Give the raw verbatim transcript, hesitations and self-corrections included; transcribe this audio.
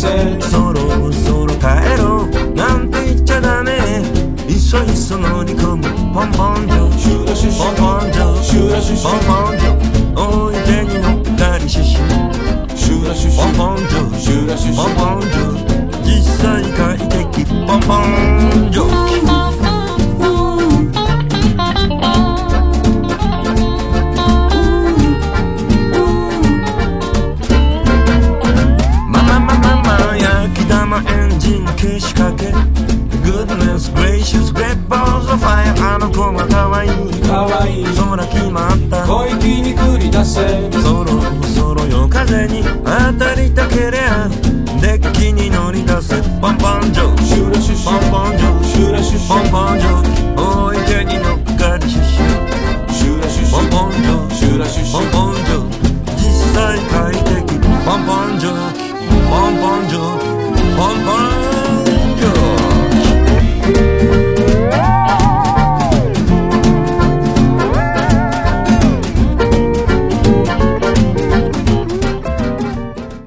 せそろそろ帰ろうなんて言っちゃダメいそいそ乗り込むポンポンジョシュラシュシュポンポンジョシュラシュシポンュポンジョおいでに乗っかりシュシュシュラシュシポンュポンジョシュラシュシポンュポンジョ実際快適ポンポンジョエンジン消しかけ Goodness gracious great balls of fire あの子はかわいいかわいい空決まった小粋に繰り出せそろそろ夜風に当たりたけりゃデッキに乗り出せポンポンジョシュラシュシポンュポンジョシュラシュシポンュポンジョおいでに乗っかりシュシュシュラシュシポンュポンジョシュラシュシュポンポンジョ実際快適ポンポンジョポンポンジョポンポン